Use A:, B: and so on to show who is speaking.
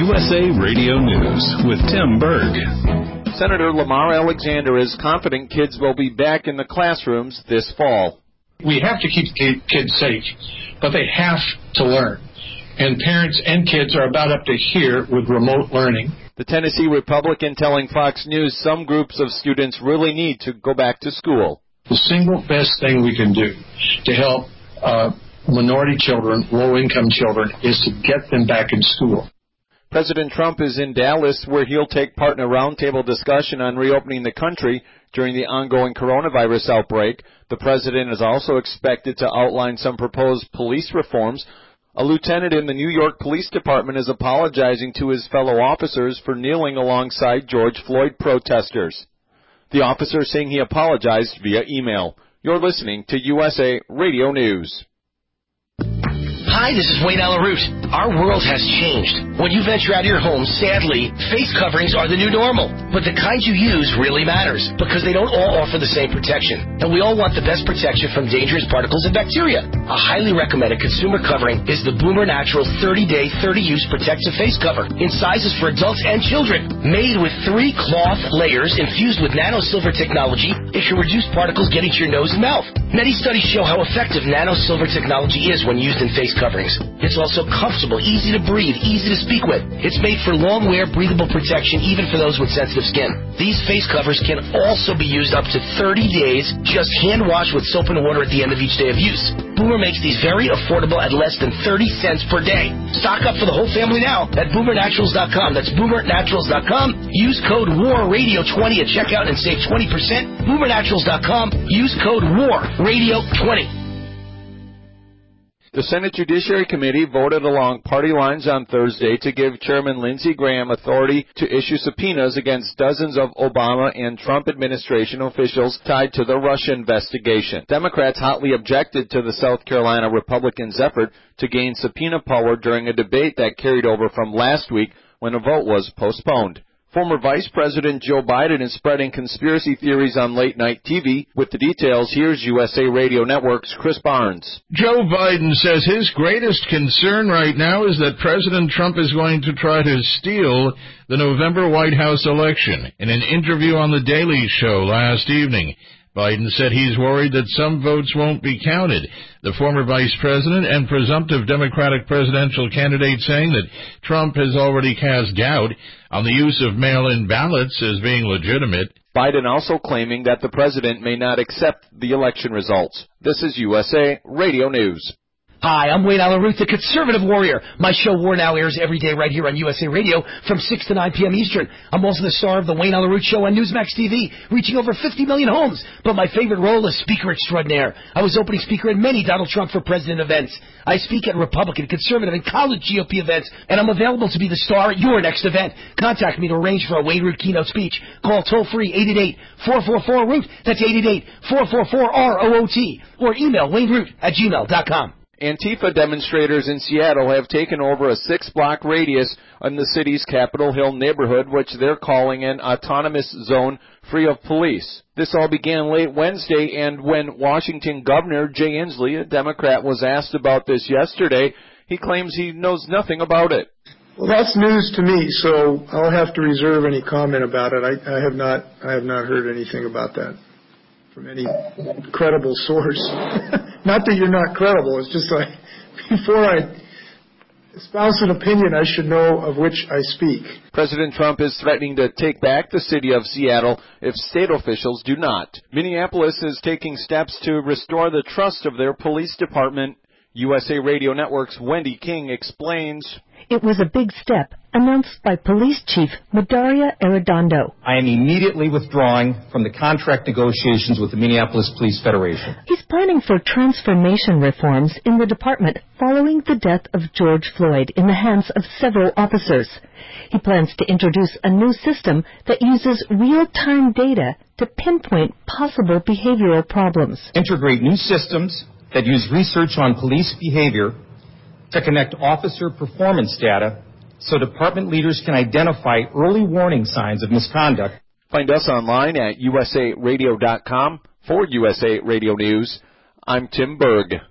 A: USA Radio News with Tim Berg.
B: Senator Lamar Alexander is confident kids will be back in the classrooms this fall.
C: We have to keep kids safe, but they have to learn. And parents and kids are about up to here with remote learning.
B: The Tennessee Republican telling Fox News some groups of students really need to go back to school.
C: The single best thing we can do to help minority children, low-income children, is to get them back in school.
B: President Trump is in Dallas, where he'll take part in a roundtable discussion on reopening the country during the ongoing coronavirus outbreak. The president is also expected to outline some proposed police reforms. A lieutenant in the New York Police Department is apologizing to his fellow officers for kneeling alongside George Floyd protesters. The officer saying he apologized via email. You're listening to USA Radio News.
D: Hi, this is Wayne Alaroot. Our world has changed. When you venture out of your home, sadly, face coverings are the new normal. But the kind you use really matters because they don't all offer the same protection. And we all want the best protection from dangerous particles and bacteria. A highly recommended consumer covering is the Boomer Naturals 30-Day, 30-Use Protective Face Cover in sizes for adults and children. Made with 3 cloth layers infused with nano-silver technology, it can reduce particles getting to your nose and mouth. Many studies show how effective nano-silver technology is when used in face coverings. It's also comfortable, easy to breathe, easy to speak with. It's made for long wear, breathable protection even for those with sensitive skin. These face covers can also be used up to 30 days, just hand wash with soap and water at the end of each day of use. Boomer makes these very affordable at less than 30 cents per day. Stock up for the whole family now at BoomerNaturals.com. That's BoomerNaturals.com. Use code WARRADIO20 at checkout and save 20%. BoomerNaturals.com. Use code WARRADIO20.
B: The Senate Judiciary Committee voted along party lines on Thursday to give Chairman Lindsey Graham authority to issue subpoenas against dozens of Obama and Trump administration officials tied to the Russia investigation. Democrats hotly objected to the South Carolina Republicans' effort to gain subpoena power during a debate that carried over from last week when a vote was postponed. Former Vice President Joe Biden is spreading conspiracy theories on late-night TV. With the details, here's USA Radio Network's Chris Barnes.
E: Joe Biden says his greatest concern right now is that President Trump is going to try to steal the November White House election. In an interview on The Daily Show last evening, Biden said he's worried that some votes won't be counted. The former vice president and presumptive Democratic presidential candidate saying that Trump has already cast doubt on the use of mail-in ballots as being legitimate.
B: Biden also claiming that the president may not accept the election results. This is USA Radio News.
D: Hi, I'm Wayne Alaroot, the conservative warrior. My show War Now airs every day right here on USA Radio from 6 to 9 p.m. Eastern. I'm also the star of the Wayne Alaroot Show on Newsmax TV, reaching over 50 million homes. But my favorite role is speaker extraordinaire. I was opening speaker at many Donald Trump for President events. I speak at Republican, conservative, and college GOP events, and I'm available to be the star at your next event. Contact me to arrange for a Wayne Root keynote speech. Call toll-free 888-444-ROOT. That's 888-444-ROOT. Or email wayneroot@gmail.com.
B: Antifa demonstrators in Seattle have taken over a 6-block radius in the city's Capitol Hill neighborhood, which they're calling an autonomous zone free of police. This all began late Wednesday, and when Washington Governor Jay Inslee, a Democrat, was asked about this yesterday, he claims he knows nothing about it.
F: Well, that's news to me, so I'll have to reserve any comment about it. I have not heard anything about that from any credible source. Not that you're not credible, it's just like before I espouse an opinion, I should know of which I speak.
B: President Trump is threatening to take back the city of Seattle if state officials do not. Minneapolis is taking steps to restore the trust of their police department. USA Radio Network's Wendy King explains.
G: It was a big step announced by Police Chief Madaria Arredondo.
H: I am immediately withdrawing from the contract negotiations with the Minneapolis Police Federation.
G: He's planning for transformation reforms in the department following the death of George Floyd in the hands of several officers. He plans to introduce a new system that uses real-time data to pinpoint possible behavioral problems.
H: Integrate new systems that use research on police behavior to connect officer performance data so department leaders can identify early warning signs of misconduct.
B: Find us online at usaradio.com. For USA Radio News, I'm Tim Berg.